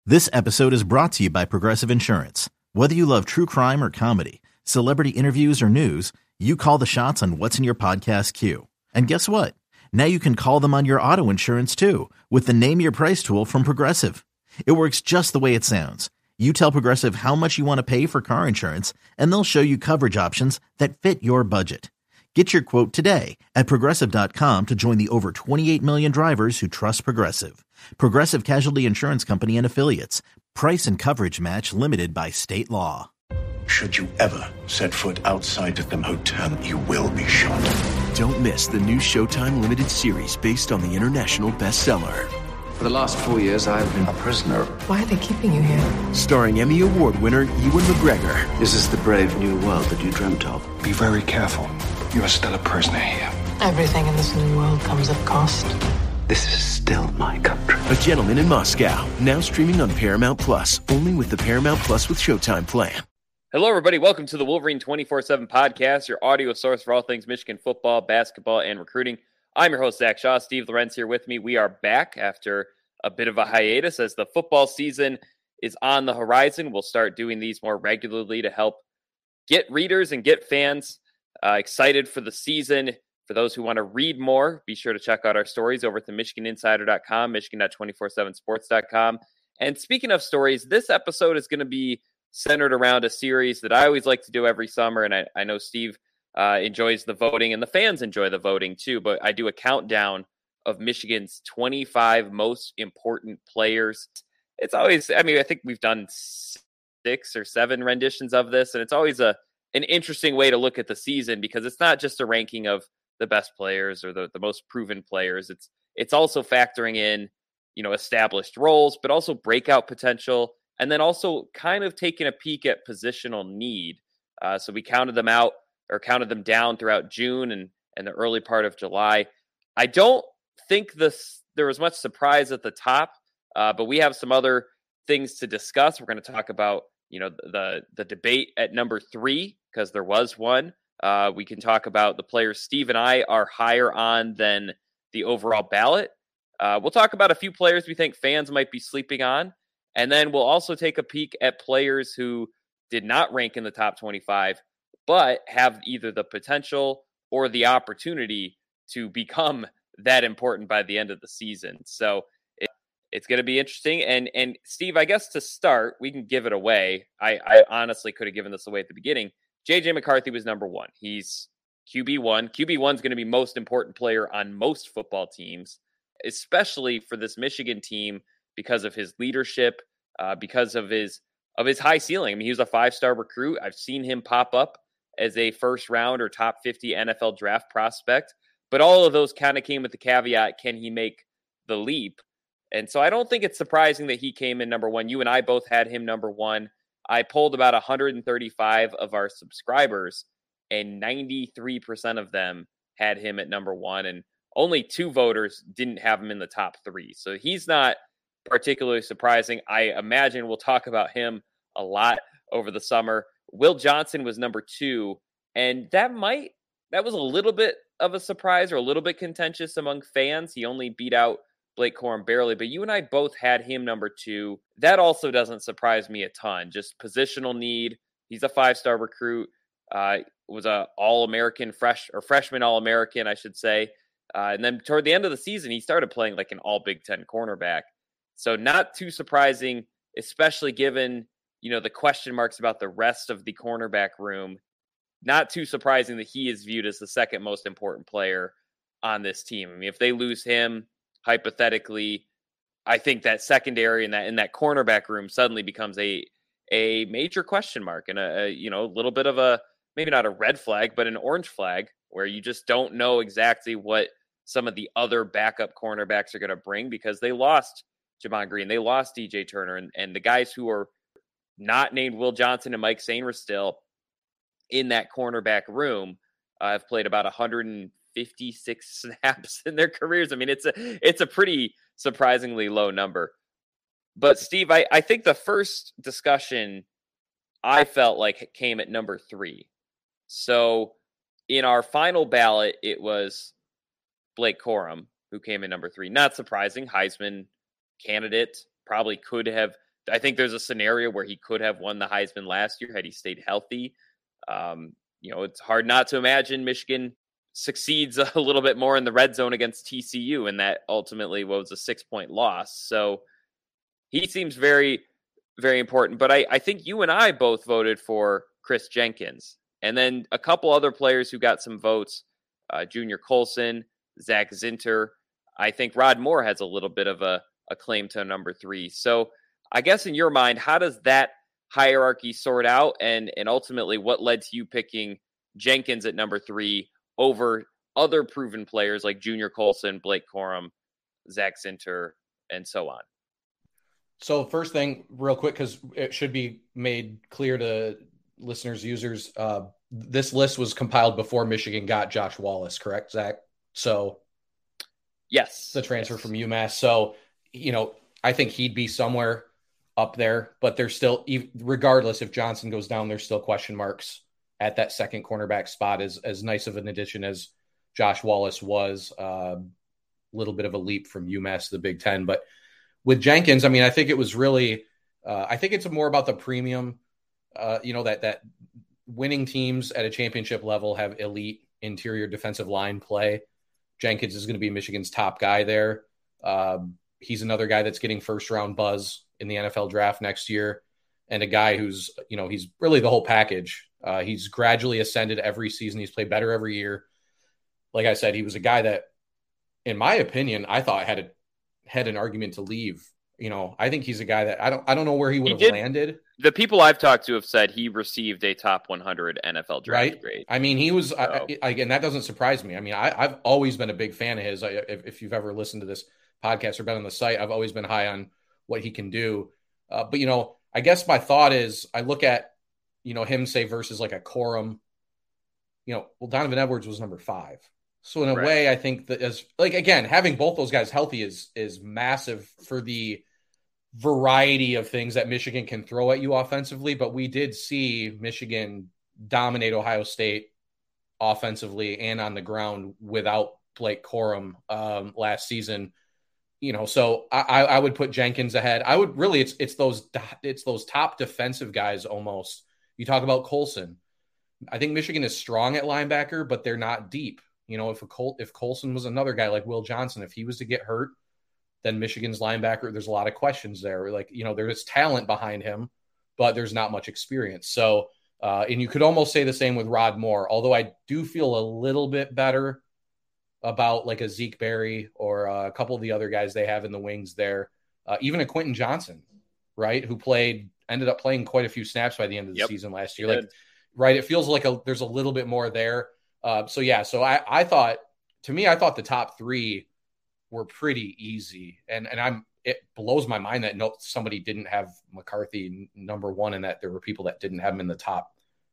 This episode is brought to you by Progressive Insurance. Whether you love true crime or comedy, celebrity interviews or news, you call the shots on what's in your podcast queue. And guess what? Now you can call them on your auto insurance too with the Name Your Price tool from Progressive. It works just the way it sounds. You tell Progressive how much you want to pay for car insurance, and they'll show you coverage options that fit your budget. Get your quote today at Progressive.com to join the over 28 million drivers who trust Progressive. Progressive Casualty Insurance Company and Affiliates. Price and coverage match limited by state law. Should you ever set foot outside of the hotel, you will be shot. Don't miss the new Showtime limited series based on the international bestseller. For the last 4 years, I've been a prisoner. Why are they keeping you here? Starring Emmy Award winner Ewan McGregor. This is the brave new world that you dreamt of. Be very careful. You are still a prisoner here. Everything in this new world comes at cost. This is still my country. A Gentleman in Moscow. Now streaming on Paramount Plus. Only with the Paramount Plus with Showtime plan. Hello, everybody. Welcome to the Wolverine 24/7 podcast, your audio source for all things Michigan football, basketball, and recruiting. I'm your host, Zach Shaw. Steve Lorenz here with me. We are back after a bit of a hiatus as the football season is on the horizon. We'll start doing these more regularly to help get readers and get fans excited for the season. For those who want to read more, be sure to check out our stories over at the MichiganInsider.com, Michigan.247sports.com. And speaking of stories, this episode is going to be centered around a series that I always like to do every summer. And I know Steve enjoys the voting and the fans enjoy the voting too. But I do a countdown of Michigan's 25 most important players. It's always, I think we've done 6 or 7 renditions of this. And it's always an interesting way to look at the season because it's not just a ranking of the best players or the most proven players. It's also factoring in, established roles, but also breakout potential. And then also kind of taking a peek at positional need. So we counted them out or counted them down throughout June and the early part of July. I don't think there was much surprise at the top, but we have some other things to discuss. We're going to talk about, the debate at number 3, because there was one. We can talk about the players Steve and I are higher on than the overall ballot. We'll talk about a few players we think fans might be sleeping on. And then we'll also take a peek at players who did not rank in the top 25, but have either the potential or the opportunity to become that important by the end of the season. So it's going to be interesting. And Steve, I guess to start, we can give it away. I honestly could have given this away at the beginning. J.J. McCarthy was number 1. He's QB1. QB1 is going to be most important player on most football teams, especially for this Michigan team because of his leadership, because of his high ceiling. He was a 5-star recruit. I've seen him pop up as a first round or top 50 NFL draft prospect, but all of those kind of came with the caveat, can he make the leap? And so I don't think it's surprising that he came in number 1. You and I both had him number 1. I polled about 135 of our subscribers, and 93% of them had him at number 1, and only 2 voters didn't have him in the top 3. So he's not particularly surprising. I imagine we'll talk about him a lot over the summer. Will Johnson was number 2, and that was a little bit of a surprise or a little bit contentious among fans. He only beat out Blake Corum barely, but you and I both had him number 2. That also doesn't surprise me a ton. Just positional need. He's a 5-star recruit. Was a All-American freshman All-American, I should say. And then toward the end of the season, he started playing like an all Big Ten cornerback. So not too surprising, especially given, the question marks about the rest of the cornerback room. Not too surprising that he is viewed as the second most important player on this team. If they lose him, hypothetically, I think that secondary and that cornerback room suddenly becomes a major question mark and a little bit of a, maybe not a red flag, but an orange flag where you just don't know exactly what some of the other backup cornerbacks are going to bring because they lost Javon Green, they lost DJ Turner, and the guys who are not named Will Johnson and Mike Sainristil in that cornerback room have played about 156 snaps in their careers. It's a pretty surprisingly low number. But Steve, I think the first discussion I felt like came at number 3. So in our final ballot, it was Blake Corum who came in number 3. Not surprising, Heisman candidate, probably could have I think there's a scenario where he could have won the Heisman last year had he stayed healthy. It's hard not to imagine Michigan succeeds a little bit more in the red zone against TCU, and that ultimately was a 6-point loss. So he seems very, very important. But I think you and I both voted for Chris Jenkins. And then a couple other players who got some votes, Junior Colson, Zach Zinter. I think Rod Moore has a little bit of a claim to number 3. So I guess in your mind, how does that hierarchy sort out? And ultimately, what led to you picking Jenkins at number 3 over other proven players like Junior Colson, Blake Corum, Zach Zinter, and so on? So first thing, real quick, because it should be made clear to listeners, users, this list was compiled before Michigan got Josh Wallace, correct, Zach? So yes, the transfer from UMass. So, I think he'd be somewhere up there, but there's still, regardless if Johnson goes down, there's still question marks at that second cornerback spot. As nice of an addition as Josh Wallace was, a little bit of a leap from UMass to the Big Ten. But with Jenkins, I mean, I think it was really, I think it's more about the premium, that winning teams at a championship level have elite interior defensive line play. Jenkins is going to be Michigan's top guy there. He's another guy that's getting first round buzz in the NFL draft next year. And a guy who's, he's really the whole package. He's gradually ascended every season. He's played better every year. Like I said, he was a guy that, in my opinion, I thought had an argument to leave. I think he's a guy that I don't know where he would have landed. The people I've talked to have said he received a top 100 NFL draft grade. I mean, he was, again, that doesn't surprise me. I mean, I've always been a big fan of his. If you've ever listened to this podcast or been on the site, I've always been high on what he can do. But, I guess my thought is I look at, him say versus like a Corum, Donovan Edwards was number 5. So in a way, I think that again, having both those guys healthy is massive for the variety of things that Michigan can throw at you offensively. But we did see Michigan dominate Ohio State offensively and on the ground without Blake Corum last season. So I would put Jenkins ahead. I would really, it's those top defensive guys almost. You talk about Colson. I think Michigan is strong at linebacker, but they're not deep. If Colson was another guy like Will Johnson, if he was to get hurt, then Michigan's linebacker, there's a lot of questions there. There's talent behind him, but there's not much experience. So, and you could almost say the same with Rod Moore, although I do feel a little bit better about like a Zeke Berry or a couple of the other guys they have in the wings there. Even a Quentin Johnson, right, who ended up playing quite a few snaps by the end of the season last year. It feels like there's a little bit more there. So I thought the top 3 were pretty easy, and it blows my mind that somebody didn't have McCarthy number 1 and that there were people that didn't have him in the top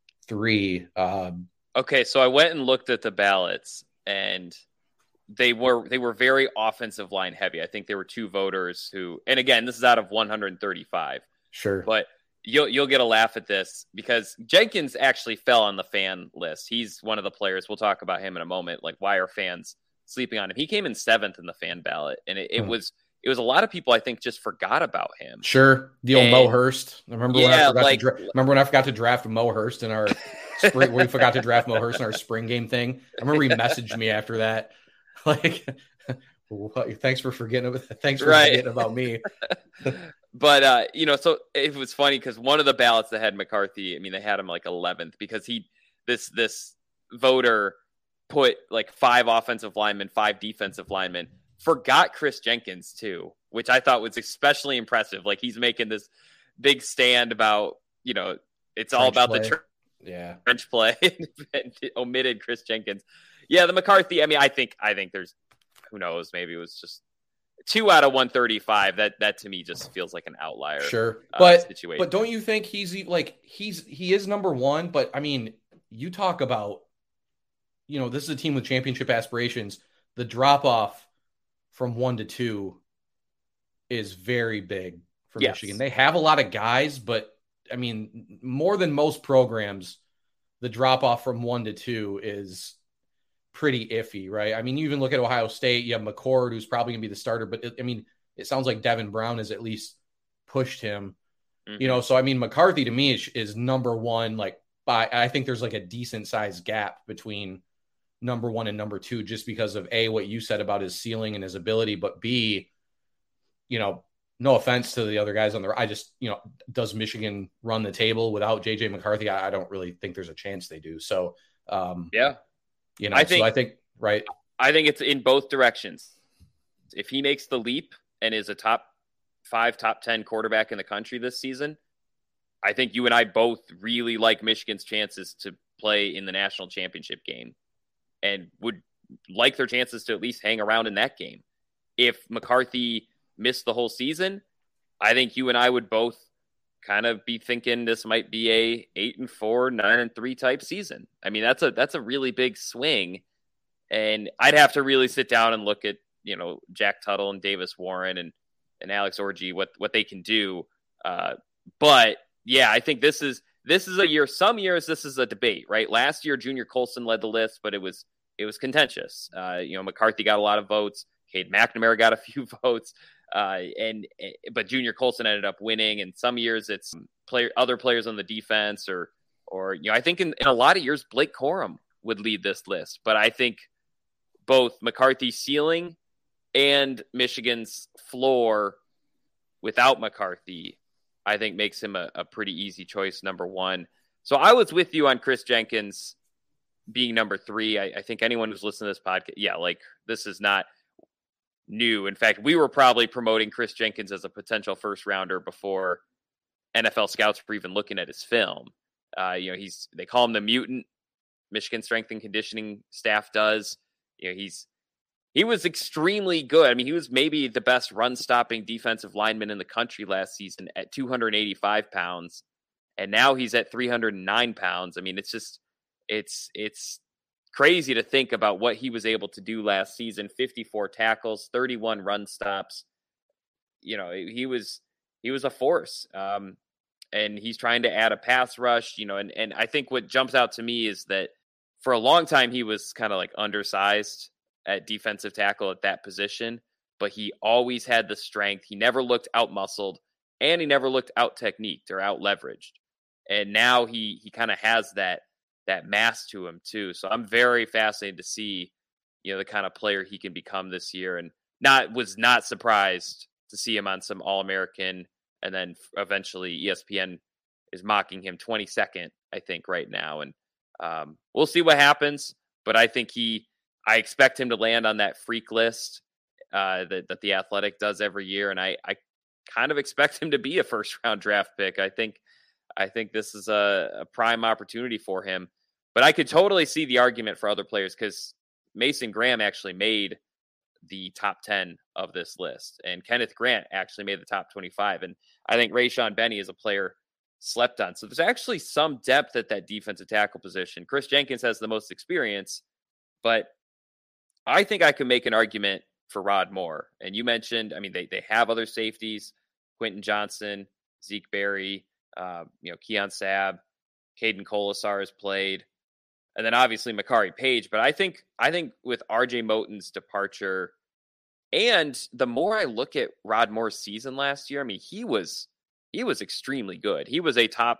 3. Okay, so I went and looked at the ballots, and they were very offensive line heavy. I think there were 2 voters who, and again, this is out of 135. Sure, but you'll get a laugh at this because Jenkins actually fell on the fan list. He's one of the players. We'll talk about him in a moment. Like, why are fans sleeping on him? He came in 7th in the fan ballot, and it was a lot of people I think just forgot about him. Sure, the old Mo Hurst. Remember when I forgot to draft Mo Hurst in our spring? We forgot to draft Mo Hurst in our spring game thing. I remember he messaged me after that, like, thanks for forgetting about me. But, so it was funny because one of the ballots that had McCarthy, I mean, they had him like 11th because this voter put like 5 offensive linemen, 5 defensive linemen, forgot Chris Jenkins too, which I thought was especially impressive. Like, he's making this big stand about, it's all about the French play and omitted Chris Jenkins. Yeah, the McCarthy, I mean, I think there's, who knows, maybe it was just 2 out of 135. That to me just feels like an outlier. Sure. Situation. But don't you think he is number 1? But I mean, you talk about, this is a team with championship aspirations. The drop off from 1 to 2 is very big for Michigan. They have a lot of guys, but I mean, more than most programs, the drop off from 1 to 2 is pretty iffy, right? I mean, you even look at Ohio State, you have McCord, who's probably going to be the starter, but it sounds like Devin Brown has at least pushed him. Mm-hmm. So I mean, McCarthy to me is number one. Like, I think there's like a decent sized gap between number one and number two, just because of A, what you said about his ceiling and his ability, but B, no offense to the other guys on the, I just, does Michigan run the table without JJ McCarthy? I don't really think there's a chance they do. So, I think it's in both directions. If he makes the leap and is a top 5, top 10 quarterback in the country this season, I think you and I both really like Michigan's chances to play in the national championship game and would like their chances to at least hang around in that game. If McCarthy missed the whole season, I think you and I would both kind of be thinking this might be a 8-4, 9-3 type season. I mean, that's a really big swing, and I'd have to really sit down and look at Jack Tuttle and Davis Warren and Alex Orji, what they can do. But yeah, I think this is a year. Some years this is a debate, right? Last year Junior Colson led the list, but it was contentious. McCarthy got a lot of votes. Cade McNamara got a few votes. But Junior Colson ended up winning, and some years it's other players on the defense, or I think in a lot of years Blake Corum would lead this list. But I think both McCarthy's ceiling and Michigan's floor without McCarthy, I think makes him a pretty easy choice, number one. So I was with you on Chris Jenkins being number 3. I think anyone who's listening to this podcast, this is not new. In fact, we were probably promoting Chris Jenkins as a potential first rounder before NFL scouts were even looking at his film. They call him the mutant. Michigan strength and conditioning staff does. He was extremely good. I mean, he was maybe the best run stopping defensive lineman in the country last season at 285 pounds. And now he's at 309 pounds. I mean, it's crazy to think about what he was able to do last season. 54 tackles, 31 run stops. He was a force. And he's trying to add a pass rush, and I think what jumps out to me is that for a long time, he was kind of like undersized at defensive tackle at that position, but he always had the strength. He never looked out-muscled, and he never looked out-techniqued or out-leveraged. And now he kind of has that mass to him too. So I'm very fascinated to see, the kind of player he can become this year, and was not surprised to see him on some All-American, and then eventually ESPN is mocking him 22nd, I think, right now. And we'll see what happens, but I think I expect him to land on that freak list that the Athletic does every year, and I kind of expect him to be a first-round draft pick. I think this is a prime opportunity for him, but I could totally see the argument for other players, because Mason Graham actually made the top 10 of this list, and Kenneth Grant actually made the top 25, and I think Rayshawn Benny is a player slept on. So there's actually some depth at that defensive tackle position. Chris Jenkins has the most experience, but I think I could make an argument for Rod Moore. And you mentioned, I mean, they have other safeties: Quentin Johnson, Zeke Berry, Keon Sabb, Caden Colasar has played, and then obviously Makari Page. But I think with RJ Moten's departure, and the more I look at Rod Moore's season last year, I mean, he was extremely good. He was a top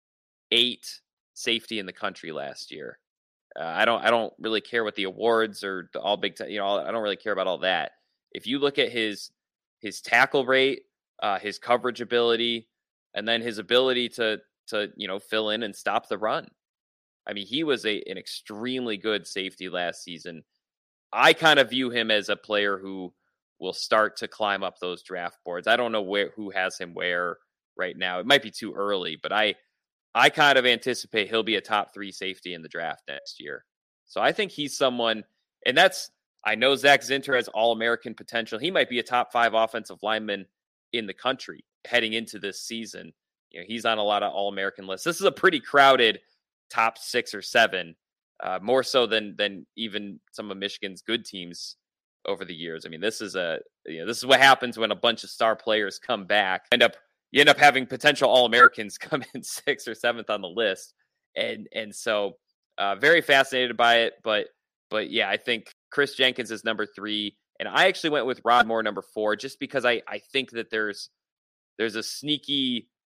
8 safety in the country last year. I don't really care what the awards or the all Big Ten, I don't really care about all that. If you look at his tackle rate, his coverage ability, and then his ability to fill in and stop the run, I mean, he was an extremely good safety last season. I kind of view him as a player who will start to climb up those draft boards. I don't know who has him where right now. It might be too early, but I kind of anticipate he'll be a top 3 safety in the draft next year. So I think he's someone, and I know Zach Zinter has All-American potential. He might be a top 5 offensive lineman in the country heading into this season. He's on a lot of All-American lists. This is a pretty crowded top 6 or 7, more so than even some of Michigan's good teams over the years. I mean, this is what happens when a bunch of star players come back. You end up having potential All-Americans come in 6th or 7th on the list. And so very fascinated by it. But yeah, I think Chris Jenkins is number 3. And I actually went with Rod Moore number 4, just because I think that there's a sneaky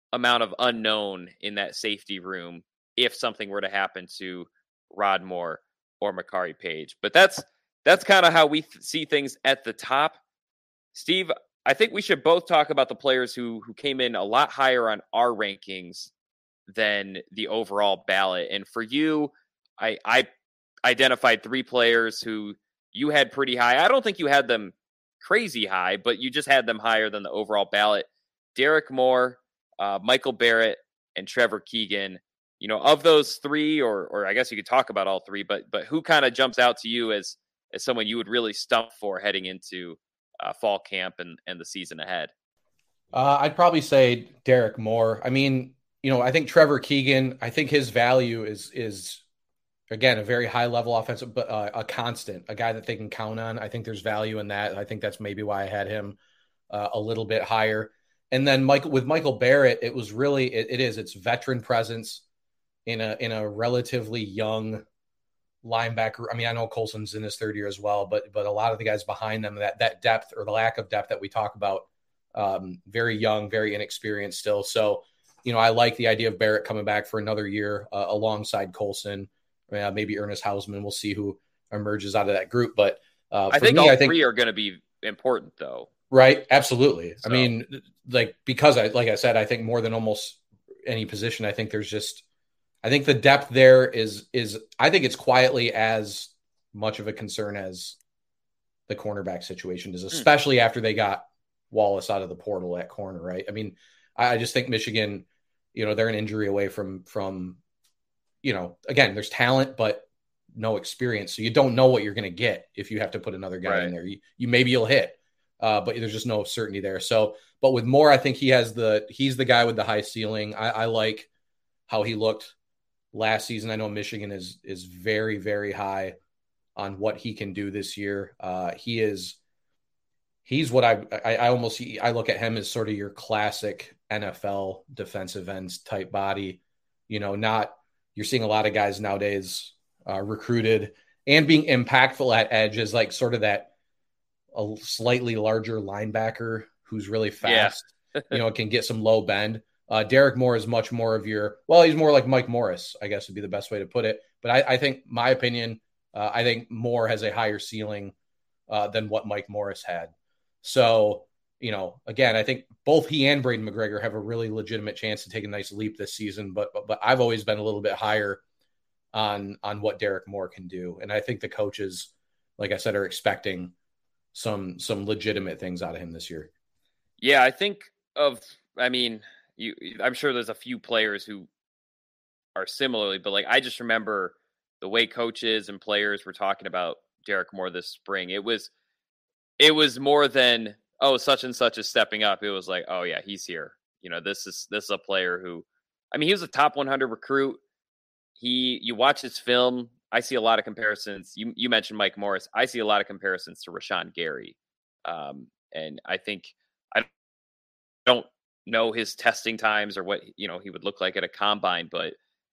amount of unknown in that safety room if something were to happen to Rod Moore or Makari Page. But that's kind of how we see things at the top. Steve, I think we should both talk about the players who came in a lot higher on our rankings than the overall ballot. And for you, I identified 3 players who you had pretty high. I don't think you had them crazy high, but you just had them higher than the overall ballot. Derek Moore, Michael Barrett, and Trevor Keegan. Of those 3, or I guess you could talk about all 3, but who kind of jumps out to you as someone you would really stump for heading into fall camp and the season ahead? I'd probably say Derek Moore. I mean, I think Trevor Keegan, I think his value is again, a very high level offensive, but a constant, a guy that they can count on. I think there's value in that. I think that's maybe why I had him a little bit higher. And then with Michael Barrett, it was really, it's veteran presence in a relatively young linebacker. I mean, I know Colson's in his 3rd year as well, but a lot of the guys behind them, that depth or the lack of depth that we talk about, very young, very inexperienced still. So, I like the idea of Barrett coming back for another year alongside Colson. Maybe Ernest Hausman. We'll see who emerges out of that group. But I think all 3 are going to be important, though. Right? Absolutely. So. I mean, because like I said, I think more than almost any position, I think I think the depth there is I think it's quietly as much of a concern as the cornerback situation is, especially after they got Wallace out of the portal at corner. Right? I mean, I just think Michigan, they're an injury away from. Again, there's talent, but no experience. So you don't know what you're going to get if you have to put another guy in there. Maybe you'll hit, but there's just no certainty there. So, but with Moore, I think he's the guy with the high ceiling. I like how he looked last season. I know Michigan is very, very high on what he can do this year. He's what I look at him as sort of your classic NFL defensive ends type body, you're seeing a lot of guys nowadays recruited and being impactful at edge as like sort of that a slightly larger linebacker who's really fast, can get some low bend. Derek Moore is much more of he's more like Mike Morris, I guess would be the best way to put it. But I think my opinion, I think Moore has a higher ceiling than what Mike Morris had. So, again, I think both he and Braden McGregor have a really legitimate chance to take a nice leap this season, but I've always been a little bit higher on what Derek Moore can do. And I think the coaches, like I said, are expecting some legitimate things out of him this year. Yeah, I'm sure there's a few players who are similarly, but I just remember the way coaches and players were talking about Derek Moore this spring. It was more than, oh, such and such is stepping up. It was like, oh yeah, he's here. This is a player who, he was a top 100 recruit. You watch his film. I see a lot of comparisons. You mentioned Mike Morris. I see a lot of comparisons to Rashawn Gary. And I think I don't know his testing times or what, he would look like at a combine, but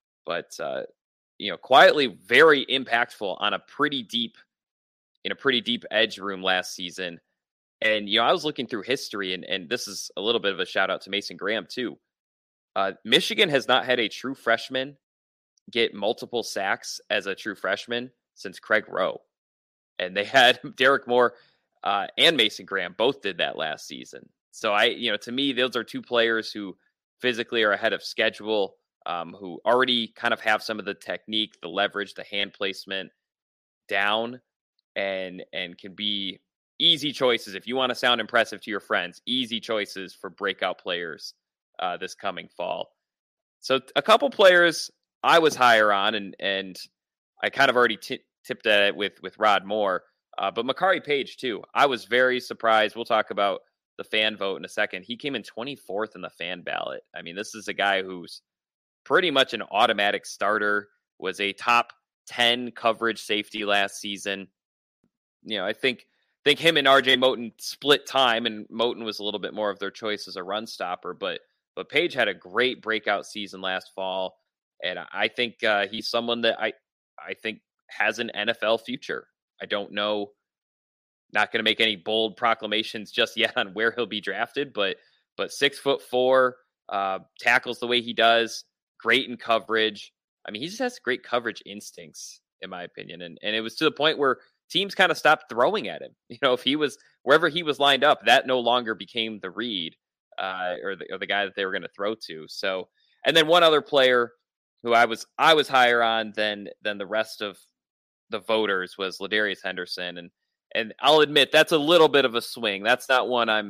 quietly very impactful on a pretty deep edge room last season. And, I was looking through history and this is a little bit of a shout out to Mason Graham too. Michigan has not had a true freshman get multiple sacks as a true freshman since Craig Rowe. And they had Derek Moore and Mason Graham both did that last season. So to me, those are 2 players who physically are ahead of schedule, who already kind of have some of the technique, the leverage, the hand placement down and can be easy choices. If you want to sound impressive to your friends, easy choices for breakout players this coming fall. So a couple players I was higher on, and I kind of already tipped at it with Rod Moore, but Makari Page too. I was very surprised. We'll talk about the fan vote in a second. He came in 24th in the fan ballot. This is a guy who's pretty much an automatic starter, was a top 10 coverage safety last season. I think him and RJ Moten split time, and Moten was a little bit more of their choice as a run stopper, but Page had a great breakout season last fall. And I think he's someone that I think has an NFL future. I don't know, not going to make any bold proclamations just yet on where he'll be drafted, but 6'4", tackles the way he does, great in coverage. I mean, he just has great coverage instincts, in my opinion. And it was to the point where teams kind of stopped throwing at him. If he was wherever he was lined up, that no longer became the read or the guy that they were going to throw to. So, and then one other player who I was higher on than the rest of the voters was Ladarius Henderson. And I'll admit that's a little bit of a swing. That's not one I'm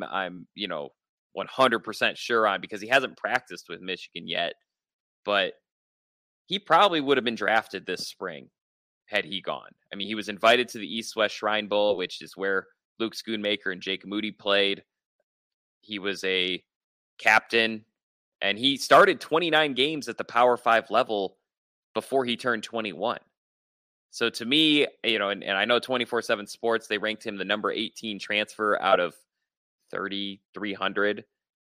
100% sure on because he hasn't practiced with Michigan yet. But he probably would have been drafted this spring had he gone. I mean, he was invited to the East-West Shrine Bowl, which is where Luke Schoonmaker and Jake Moody played. He was a captain, and he started 29 games at the Power 5 level before he turned 21. So to me, and I know 24/7 Sports, they ranked him the number 18 transfer out of 3,300.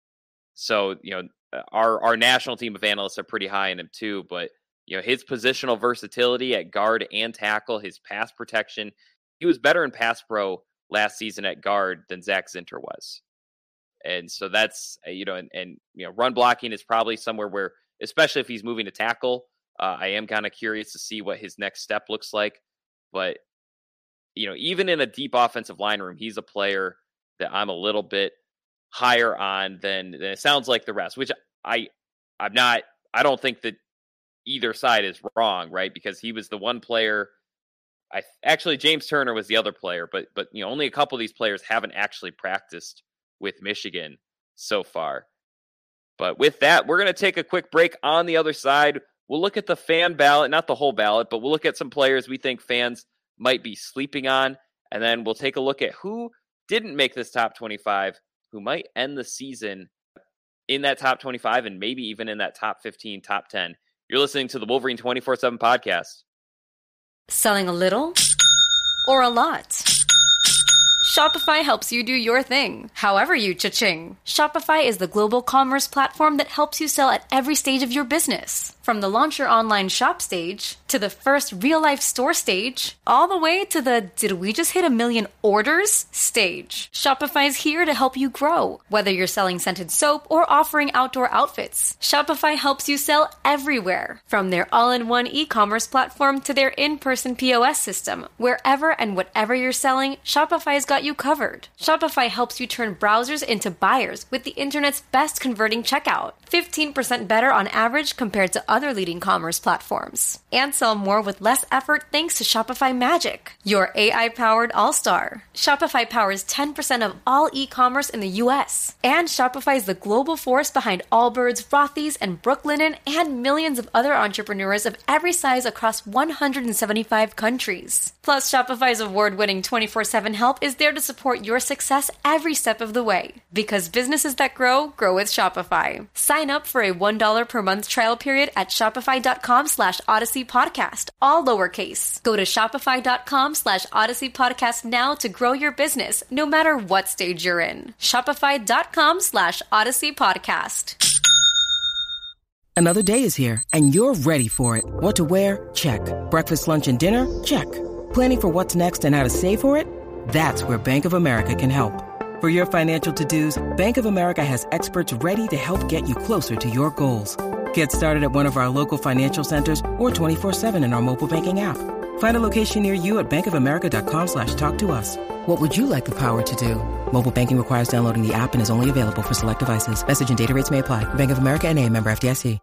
So, our national team of analysts are pretty high in him too, but his positional versatility at guard and tackle, his pass protection, he was better in pass pro last season at guard than Zach Zinter was. And so that's, run blocking is probably somewhere where, especially if he's moving to tackle, I am kind of curious to see what his next step looks like. But, even in a deep offensive line room, he's a player that I'm a little bit higher on than it sounds like the rest, which I don't think that either side is wrong, right? Because he was the one player. Actually, James Turner was the other player, but only a couple of these players haven't actually practiced with Michigan so far. But with that, we're going to take a quick break. On the other side, we'll look at the fan ballot, not the whole ballot, but we'll look at some players we think fans might be sleeping on. And then we'll take a look at who didn't make this top 25, who might end the season in that top 25 and maybe even in that top 15, top 10. You're listening to the Wolverine 24/7 podcast. Selling a little or a lot? Shopify helps you do your thing, however you cha-ching. Shopify is the global commerce platform that helps you sell at every stage of your business. From the launch your online shop stage, to the first real-life store stage, all the way to the did we just hit 1 million orders stage. Shopify is here to help you grow. Whether you're selling scented soap or offering outdoor outfits, Shopify helps you sell everywhere. From their all-in-one e-commerce platform to their in-person POS system, wherever and whatever you're selling, Shopify's got you covered. Shopify helps you turn browsers into buyers with the internet's best converting checkout. 15% better on average compared to other leading commerce platforms. And sell more with less effort thanks to Shopify Magic, your AI-powered all-star. Shopify powers 10% of all e-commerce in the U.S. And Shopify is the global force behind Allbirds, Rothy's, and Brooklinen, and millions of other entrepreneurs of every size across 175 countries. Plus, Shopify's award-winning 24/7 help is there to support your success every step of the way. Because businesses that grow with Shopify. Sign up for a $1 per month trial period at shopify.com/Odyssey Podcast, all lowercase. Go to shopify.com/Odyssey Podcast now to grow your business, no matter what stage you're in. Shopify.com/Odyssey Podcast. Another day is here, and you're ready for it. What to wear? Check. Breakfast, lunch, and dinner? Check. Planning for what's next and how to save for it? That's where Bank of America can help. For your financial to-dos, Bank of America has experts ready to help get you closer to your goals. Get started at one of our local financial centers or 24/7 in our mobile banking app. Find a location near you at bankofamerica.com/talktous. What would you like the power to do? Mobile banking requires downloading the app and is only available for select devices. Message and data rates may apply. Bank of America NA, member FDIC.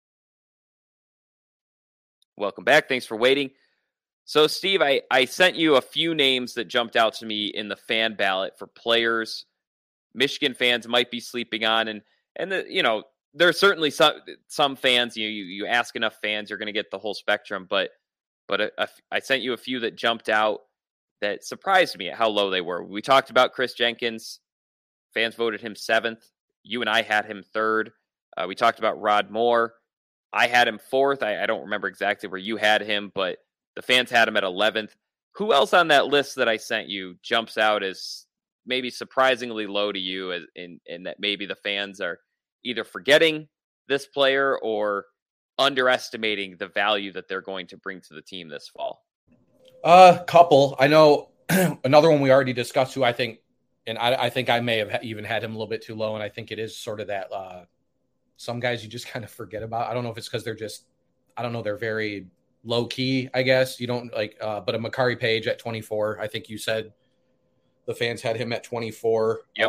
Welcome back. Thanks for waiting. So, Steve, I sent you a few names that jumped out to me in the fan ballot for players Michigan fans might be sleeping on. And there are certainly some fans, you ask enough fans, you're going to get the whole spectrum. But I sent you a few that jumped out that surprised me at how low they were. We talked about Chris Jenkins. Fans voted him 7th. You and I had him 3rd. We talked about Rod Moore. I had him 4th. I don't remember exactly where you had him, but the fans had him at 11th. Who else on that list that I sent you jumps out as maybe surprisingly low to you, in that maybe the fans are either forgetting this player or underestimating the value that they're going to bring to the team this fall? Couple. I know another one we already discussed who I think, and I think I may have even had him a little bit too low, and I think it is sort of that some guys you just kind of forget about. I don't know if it's because they're very low key, I guess. You don't like, but a Makari Page at 24, I think you said the fans had him at 24. Yep.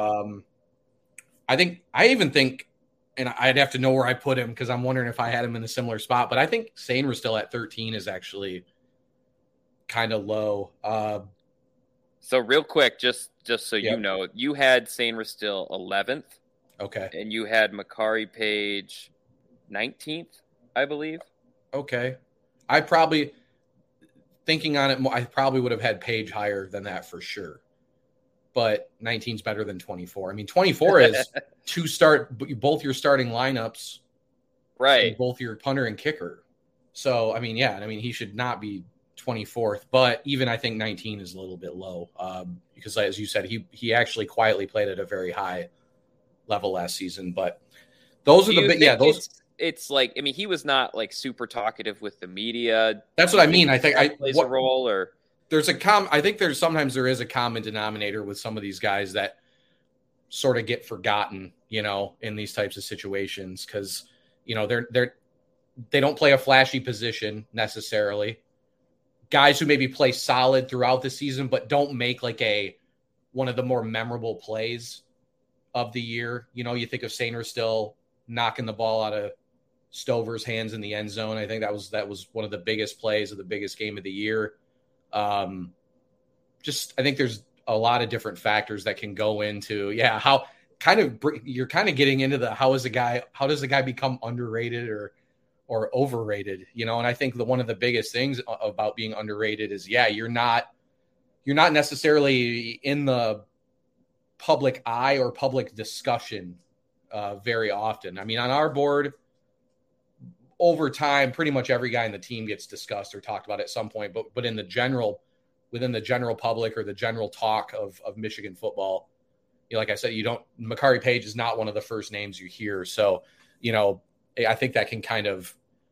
I even think, and I'd have to know where I put him because I'm wondering if I had him in a similar spot, but I think Sainristil at 13 is actually kind of low. So real quick, just so Yep. you know, you had Sainristil 11th. Okay. And you had Makari Page 19th, I believe. Okay. I probably, thinking on it more, I probably would have had Page higher than that for sure. But 19 is better than 24. I mean, 24 is both your starting lineups. Right. Both your punter and kicker. So, I mean, he should not be 24th. But even I think 19 is a little bit low because, as you said, he actually quietly played at a very high level last season. But those are it's like, I mean, he was not like super talkative with the media. That's what I mean. I think plays a role, or I think sometimes there is a common denominator with some of these guys that sort of get forgotten, in these types of situations because, they don't play a flashy position necessarily. Guys who maybe play solid throughout the season, but don't make like one of the more memorable plays of the year. You think of Sainristil knocking the ball out of Stover's hands in the end zone. I think that was one of the biggest plays of the biggest game of the year. I think there's a lot of different factors that can go into, how you're kind of getting into how does a guy become underrated or overrated, and I think one of the biggest things about being underrated is, you're not necessarily in the public eye or public discussion very often. I mean, on our board, over time, pretty much every guy in the team gets discussed or talked about at some point. But within the general public or the general talk of Michigan football, like I said, Makari Page is not one of the first names you hear. So, I think that can kind of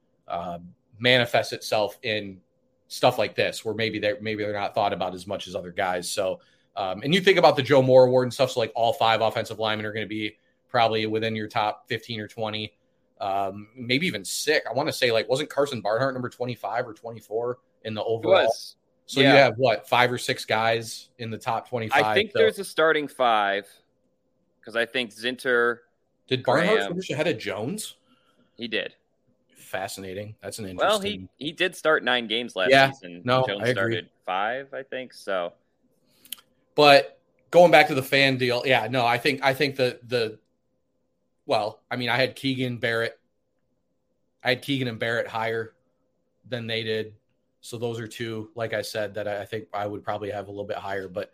manifest itself in stuff like this, where maybe they're not thought about as much as other guys. So, and you think about the Joe Moore Award and stuff. So like all 5 offensive linemen are going to be probably within your top 15 or 20. Maybe even 6. I want to say, wasn't Carson Barnhart number 25 or 24 in the overall? So you have 5 or 6 guys in the top 25. I think there's a starting 5 because I think Zinter. Did Barnhart finish ahead of Jones? He did. Fascinating. That's an interesting. Well, he did start 9 games last season. No, Jones I agree. Started 5, I think. So, but going back to the fan deal, I think I had Keegan Barrett. I had Keegan and Barrett higher than they did. So those are 2, like I said, that I think I would probably have a little bit higher. But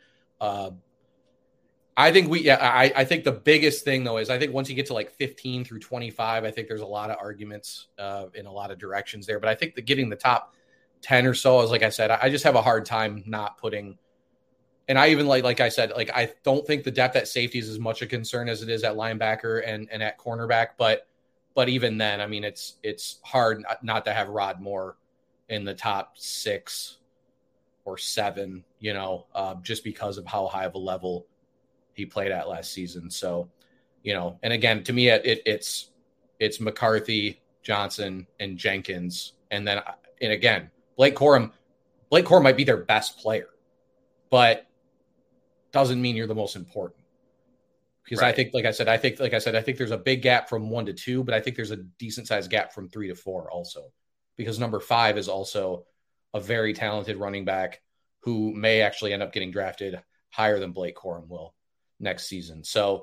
I think I think the biggest thing, though, is I think once you get to 15 through 25, I think there's a lot of arguments in a lot of directions there. But I think getting the top 10 or so, like I said, I just have a hard time not putting. And I even like I said, I don't think the depth at safety is as much a concern as it is at linebacker and at cornerback. But even then, I mean, it's hard not to have Rod Moore in the top 6 or 7, just because of how high of a level he played at last season. So, and again, to me, it's McCarthy, Johnson, and Jenkins. And again, Blake Corum might be their best player, but doesn't mean you're the most important. Because right. I think there's a big gap from 1 to 2, but I think there's a decent sized gap from 3 to 4 also, because number 5 is also a very talented running back who may actually end up getting drafted higher than Blake Corum will next season. So,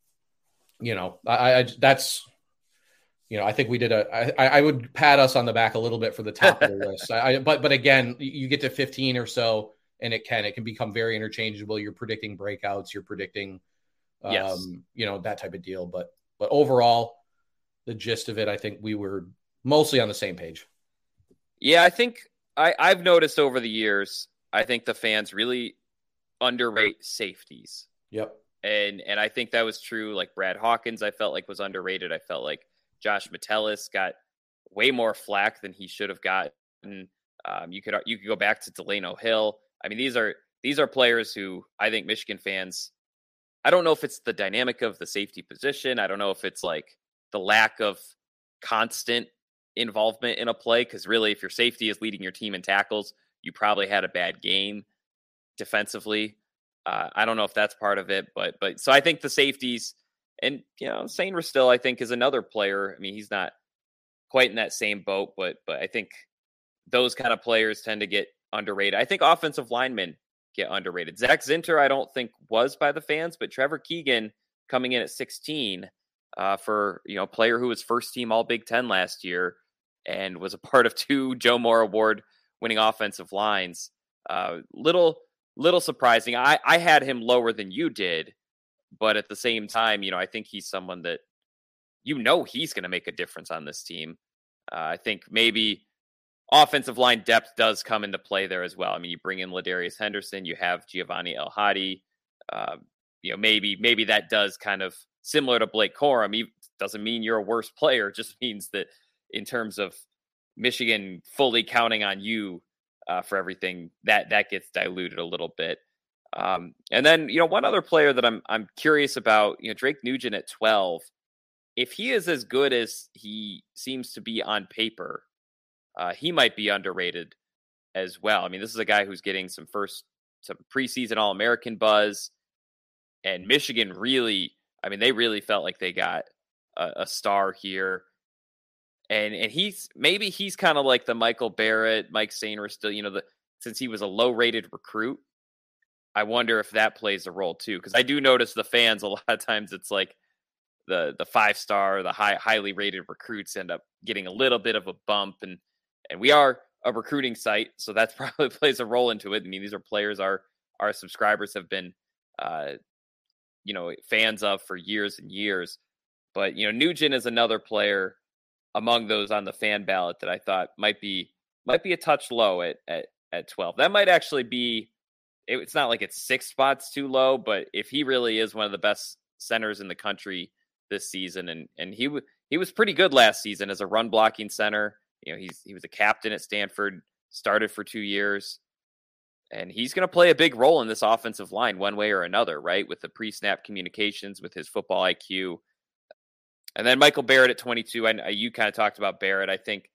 I think we did I would pat us on the back a little bit for the top of the list. But again, you get to 15 or so and it can become very interchangeable. You're predicting breakouts, you're predicting, that type of deal. But overall, the gist of it, I think we were mostly on the same page. Yeah, I think I've noticed over the years, I think the fans really underrate safeties. Yep. And I think that was true. Like Brad Hawkins, I felt like was underrated. I felt like Josh Metellus got way more flack than he should have gotten. You could go back to Delano Hill. I mean, these are players who I think Michigan fans, I don't know if it's the dynamic of the safety position. I don't know if it's like the lack of constant involvement in a play, because really if your safety is leading your team in tackles, you probably had a bad game defensively. I don't know if that's part of it, but so I think the safeties, and Sainer still I think is another player. I mean, he's not quite in that same boat, but I think those kind of players tend to get underrated. I think offensive linemen get underrated. Zach Zinter, I don't think was by the fans, but Trevor Keegan coming in at 16 for a player who was first team All Big Ten last year and was a part of 2 Joe Moore Award winning offensive lines. Little surprising. I had him lower than you did, but at the same time, I think he's someone that he's going to make a difference on this team. I think maybe offensive line depth does come into play there as well. I mean, you bring in Ladarius Henderson, you have Giovanni El Hadi. Maybe that does kind of similar to Blake Corum. He doesn't mean you're a worse player. It just means that in terms of Michigan fully counting on you for everything, that gets diluted a little bit. And then, one other player that I'm curious about, Drake Nugent at 12. If he is as good as he seems to be on paper, he might be underrated as well. I mean, this is a guy who's getting some preseason All-American buzz, and Michigan really felt like they got a star here. And he's kind of like the Michael Barrett, Mike Sainer still, since he was a low-rated recruit. I wonder if that plays a role too, because I do notice the fans a lot of times it's like the 5-star, the highly rated recruits end up getting a little bit of a bump, and we are a recruiting site, so that probably plays a role into it. I mean, these are players our subscribers have been fans of for years and years. But Nugent is another player among those on the fan ballot that I thought might be a touch low at 12. That might actually be. It's not like it's 6 spots too low, but if he really is one of the best centers in the country this season, and he was pretty good last season as a run blocking center. He was a captain at Stanford, started for 2 years, and he's going to play a big role in this offensive line one way or another, right? With the pre-snap communications, with his football IQ. And then Michael Barrett at 22. You kind of talked about Barrett. I think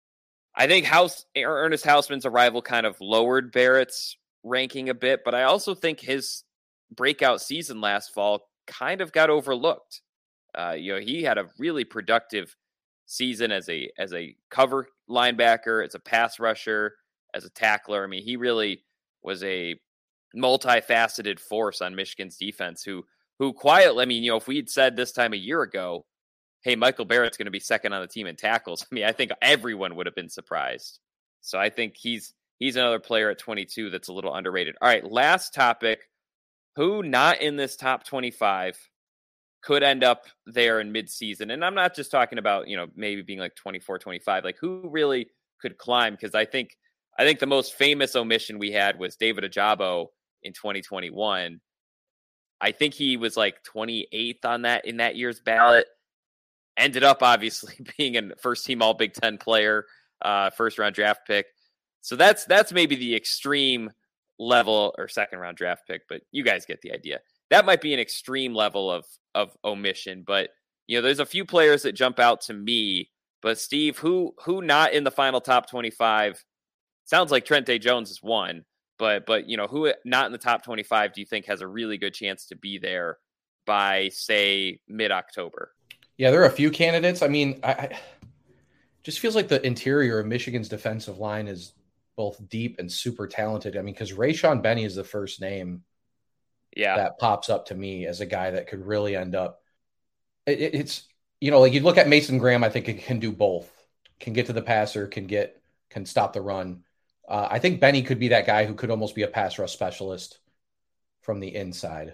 Ernest Hausman's arrival kind of lowered Barrett's ranking a bit, but I also think his breakout season last fall kind of got overlooked. He had a really productive season as a cover linebacker, as a pass rusher, as a tackler. I mean, he really was a multifaceted force on Michigan's defense who quietly, I mean, if we had said this time a year ago, hey, Michael Barrett's going to be second on the team in tackles, I mean, I think everyone would have been surprised. So I think he's another player at 22 that's a little underrated. All right, last topic. Who not in this top 25 could end up there in midseason? And I'm not just talking about, maybe being like 24, 25. Like, who really could climb? Because I think the most famous omission we had was David Ojabo in 2021. I think he was like 28th on that in that year's ballot. Ended up obviously being a first-team All Big Ten player, first-round draft pick. So that's maybe the extreme level, or second-round draft pick, but you guys get the idea. That might be an extreme level of omission, but there's a few players that jump out to me. But Steve, who not in the final top 25? Sounds like Trente Jones is one, but who not in the top 25 do you think has a really good chance to be there by, say, mid-October? Yeah, there are a few candidates. I mean, I just feels like the interior of Michigan's defensive line is both deep and super talented. I mean, because Rayshawn Benny is the first name that pops up to me as a guy that could really end up. It's like you look at Mason Graham, I think it can do both. Can get to the passer, can stop the run. I think Benny could be that guy who could almost be a pass rush specialist from the inside.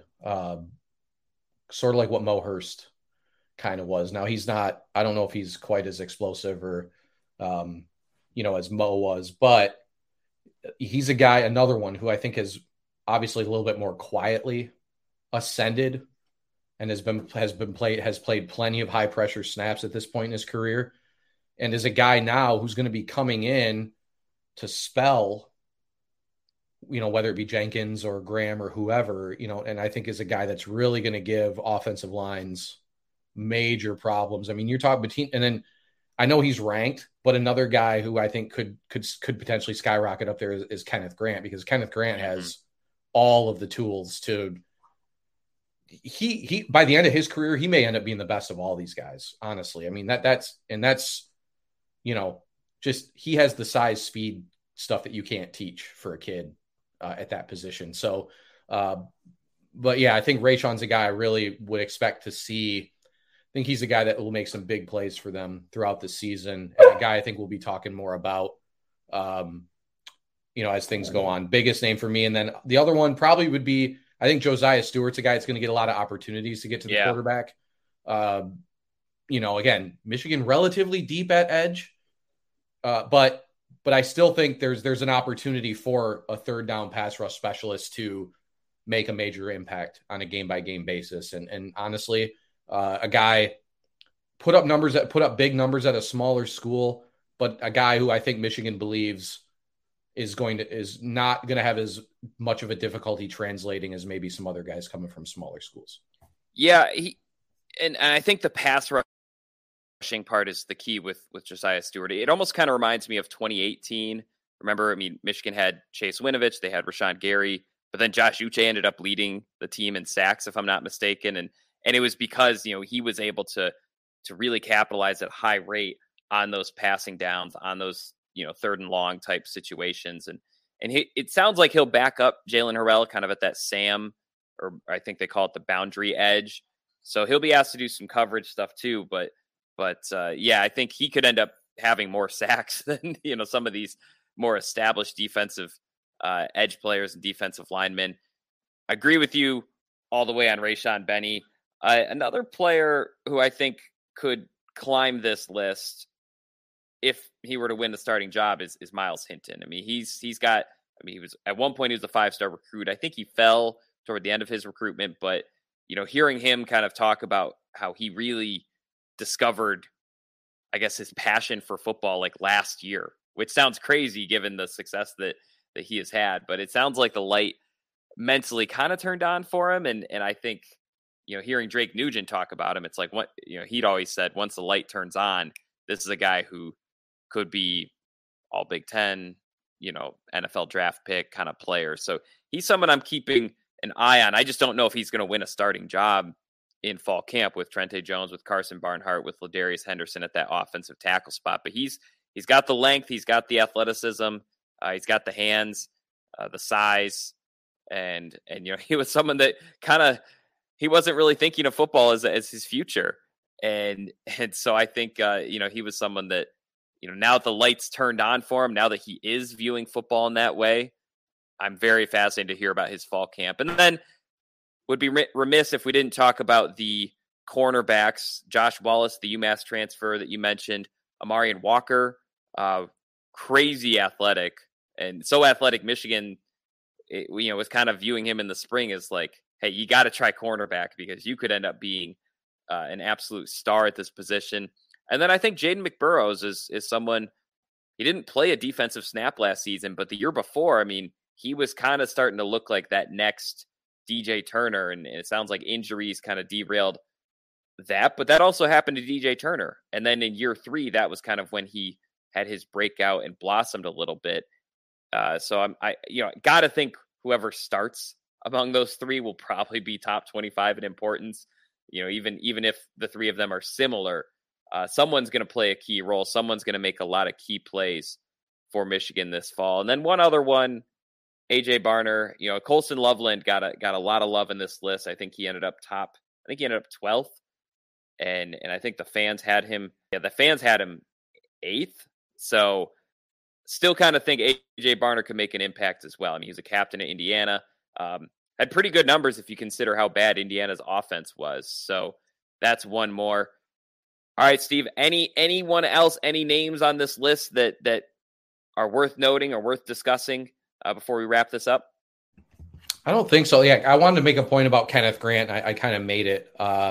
Sort of like what Mo Hurst kind of was. Now he's not, I don't know if he's quite as explosive or, as Mo was, but he's a guy, another one who I think has obviously a little bit more quietly ascended and has played plenty of high pressure snaps at this point in his career. And is a guy now who's going to be coming in to spell, whether it be Jenkins or Graham or whoever, and I think is a guy that's really going to give offensive lines major problems. I mean, you're talking between, and then I know he's ranked, but another guy who I think could potentially skyrocket up there is Kenneth Grant, because Kenneth Grant has all of the tools to. He by the end of his career, he may end up being the best of all these guys. Honestly, I mean that's just he has the size, speed stuff that you can't teach for a kid at that position. So, but yeah, I think Rayshon's a guy I really would expect to see. I think he's a guy that will make some big plays for them throughout the season, and a guy I think we'll be talking more about, as things go on. Biggest name for me, and then the other one probably would be, I think Josiah Stewart's a guy that's going to get a lot of opportunities to get to the quarterback. Again, Michigan relatively deep at edge, but I still think there's an opportunity for a third down pass rush specialist to make a major impact on a game by game basis. And honestly, a guy put up big numbers at a smaller school, but a guy who I think Michigan believes is not going to have as much of a difficulty translating as maybe some other guys coming from smaller schools. Yeah. And I think the pass rushing part is the key with Josiah Stewart. It almost kind of reminds me of 2018. Remember, I mean, Michigan had Chase Winovich, they had Rashawn Gary, but then Josh Uche ended up leading the team in sacks, if I'm not mistaken. And it was because, he was able to really capitalize at a high rate on those passing downs, on those, third and long type situations. And it sounds like he'll back up Jalen Harrell kind of at that Sam, or I think they call it the boundary edge. So he'll be asked to do some coverage stuff too. But I think he could end up having more sacks than, some of these more established defensive edge players and defensive linemen. I agree with you all the way on Rayshawn Benny. Another player who I think could climb this list if he were to win the starting job is Miles Hinton. I mean, he was at one point, he was a 5-star recruit. I think he fell toward the end of his recruitment, but hearing him kind of talk about how he really discovered, I guess, his passion for football like last year, which sounds crazy given the success that he has had, but it sounds like the light mentally kind of turned on for him. And I think, hearing Drake Nugent talk about him, it's like what, he'd always said, once the light turns on, this is a guy who could be all Big Ten, NFL draft pick kind of player. So he's someone I'm keeping an eye on. I just don't know if he's going to win a starting job in fall camp with Trente Jones, with Carson Barnhart, with Ladarius Henderson at that offensive tackle spot. But he's got the length, he's got the athleticism, he's got the hands, the size, and he was someone that kind of, he wasn't really thinking of football as his future. And so I think, he was someone that, now that the lights turned on for him, now that he is viewing football in that way, I'm very fascinated to hear about his fall camp. And then would be remiss if we didn't talk about the cornerbacks, Josh Wallace, the UMass transfer that you mentioned, Amarian Walker, crazy athletic, and so athletic Michigan, was kind of viewing him in the spring as like, hey, you got to try cornerback because you could end up being an absolute star at this position. And then I think Jaden McBurrows is someone, he didn't play a defensive snap last season, but the year before, I mean, he was kind of starting to look like that next DJ Turner, and it sounds like injuries kind of derailed that, but that also happened to DJ Turner. And then in year 3, that was kind of when he had his breakout and blossomed a little bit. So I got to think whoever starts among those 3 will probably be top 25 in importance. Even if the 3 of them are similar, someone's going to play a key role. Someone's going to make a lot of key plays for Michigan this fall. And then one other one, AJ Barner, Colston Loveland got a lot of love in this list. I think he ended up 12th. And I think the fans had him 8th. So still kind of think AJ Barner could make an impact as well. I mean, he's a captain at Indiana, had pretty good numbers if you consider how bad Indiana's offense was. So that's one more. All right, Steve, anyone else, any names on this list that are worth noting or worth discussing before we wrap this up? I don't think so. Yeah, I wanted to make a point about Kenneth Grant. I kind of made it.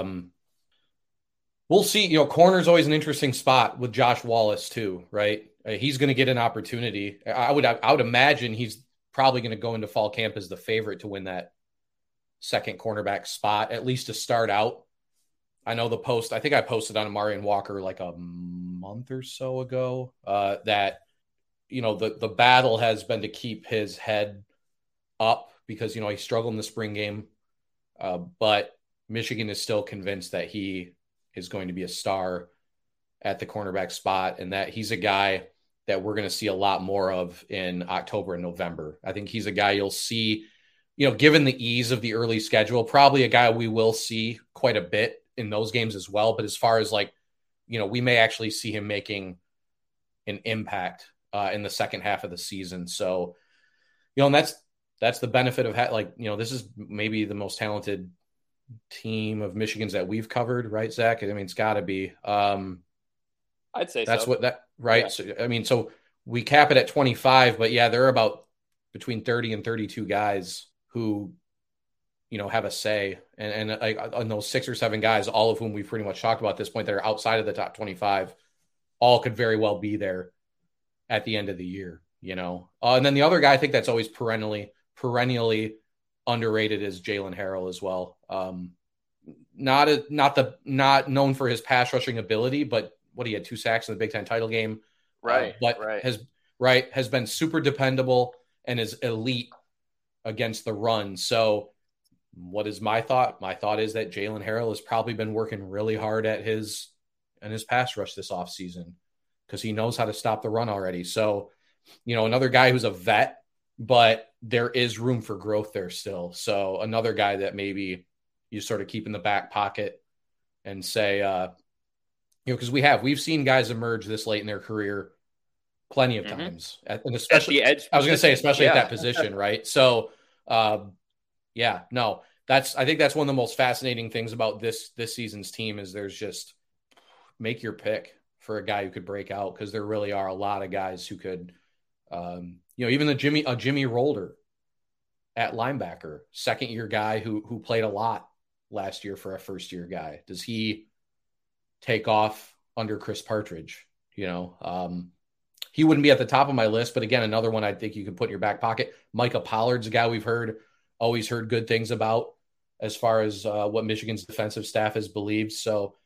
We'll see. Corner's always an interesting spot with Josh Wallace too, right? He's going to get an opportunity. I would imagine he's probably going to go into fall camp as the favorite to win that second cornerback spot, at least to start out. I know the post, I think I posted on Amarian Walker like a month or so ago that, the battle has been to keep his head up because, he struggled in the spring game. But Michigan is still convinced that he is going to be a star at the cornerback spot and that he's a guy that we're going to see a lot more of in October and November. I think he's a guy you'll see, given the ease of the early schedule, probably a guy we will see quite a bit in those games as well. But as far as we may actually see him making an impact in the second half of the season. So, and that's the benefit of this is maybe the most talented team of Michigan's that we've covered, right, Zach? I mean, it's got to be. I'd say that's so. What that right. Yeah. So we cap it at 25, but yeah, there are about between 30 and 32 guys who, have a say, and on those 6 or 7 guys, all of whom we've pretty much talked about at this point that are outside of the top 25, all could very well be there at the end of the year. And then the other guy I think that's always perennially underrated is Jalen Harrell as well. Not known for his pass rushing ability, but he had 2 sacks in the Big Ten title game, right? Has been super dependable and is elite against the run. So, what is my thought? My thought is that Jalen Harrell has probably been working really hard at his pass rush this offseason because he knows how to stop the run already. So, another guy who's a vet, but there is room for growth there still. So another guy that maybe you sort of keep in the back pocket and say, because we've seen guys emerge this late in their career plenty of times, and especially at the edge. I was going to say, especially at that position, right? So, I think that's one of the most fascinating things about this season's team is there's just make your pick for a guy who could break out because there really are a lot of guys who could. Even Jimmy Rolder at linebacker, second-year guy who played a lot last year for a first-year guy. Does he take off under Chris Partridge? He wouldn't be at the top of my list, but again, another one I think you can put in your back pocket. Micah Pollard's a guy we've always heard good things about as far as what Michigan's defensive staff has believed. So,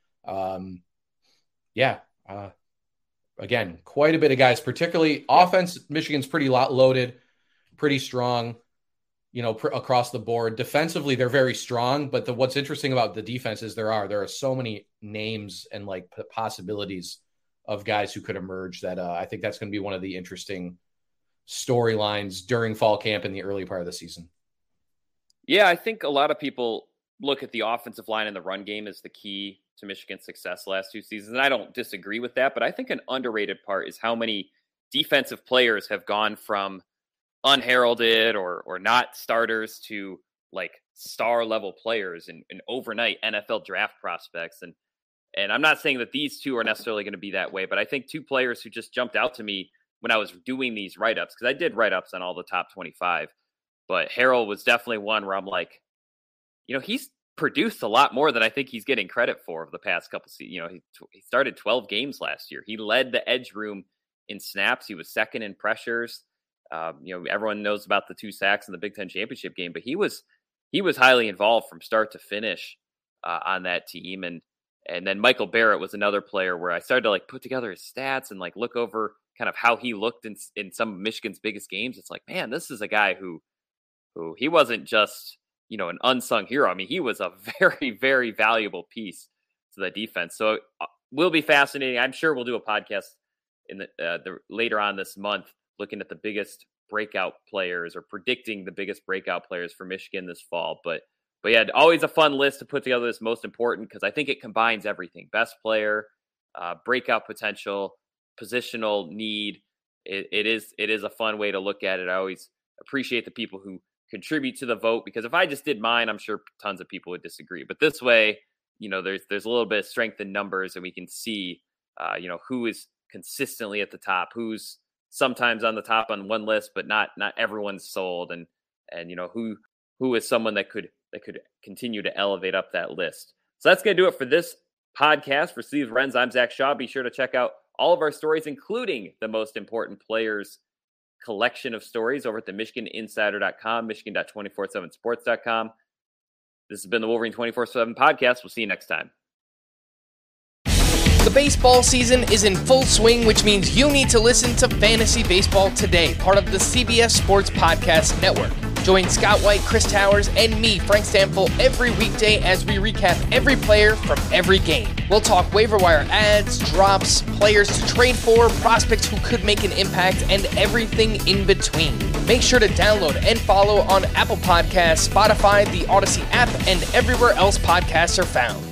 again, quite a bit of guys, particularly offense. Michigan's pretty loaded, pretty strong, across the board. Defensively, they're very strong, but what's interesting about the defense is there are so many names and possibilities of guys who could emerge that I think that's going to be one of the interesting storylines during fall camp in the early part of the season. Yeah, I think a lot of people look at the offensive line and the run game as the key to Michigan's success the last 2 seasons. And I don't disagree with that, but I think an underrated part is how many defensive players have gone from unheralded or not starters to star level players and overnight NFL draft prospects. And I'm not saying that these two are necessarily going to be that way, but I think 2 players who just jumped out to me when I was doing these write-ups, because I did write-ups on all the top 25, but Harrell was definitely one where I'm like, he's produced a lot more than I think he's getting credit for over the past couple seasons. He started 12 games last year. He led the edge room in snaps. He was second in pressures. Everyone knows about the 2 sacks in the Big Ten championship game, but he was highly involved from start to finish on that team. And then Michael Barrett was another player where I started to put together his stats and look over kind of how he looked in some of Michigan's biggest games. It's like, man, this is a guy who he wasn't just, an unsung hero. I mean, he was a very, very valuable piece to the defense. So it will be fascinating. I'm sure we'll do a podcast in the later on this month, looking at the biggest breakout players or predicting the biggest breakout players for Michigan this fall. But yeah, always a fun list to put together. That's most important because I think it combines everything: best player, breakout potential, positional need. It is a fun way to look at it. I always appreciate the people who contribute to the vote, because if I just did mine, I'm sure tons of people would disagree. But this way, there's a little bit of strength in numbers, and we can see, who is consistently at the top, who's sometimes on the top on one list, but not everyone's sold, and who is someone that could continue to elevate up that list. So that's going to do it for this podcast. For Steve Lorenz, I'm Zach Shaw. Be sure to check out all of our stories, including the most important players collection of stories over at the MichiganInsider.com, Michigan.247sports.com. This has been the Wolverine 24/7 podcast. We'll see you next time. The baseball season is in full swing, which means you need to listen to Fantasy Baseball Today, part of the CBS Sports Podcast Network. Join Scott White, Chris Towers, and me, Frank Stample, every weekday as we recap every player from every game. We'll talk waiver wire ads, drops, players to trade for, prospects who could make an impact, and everything in between. Make sure to download and follow on Apple Podcasts, Spotify, the Odyssey app, and everywhere else podcasts are found.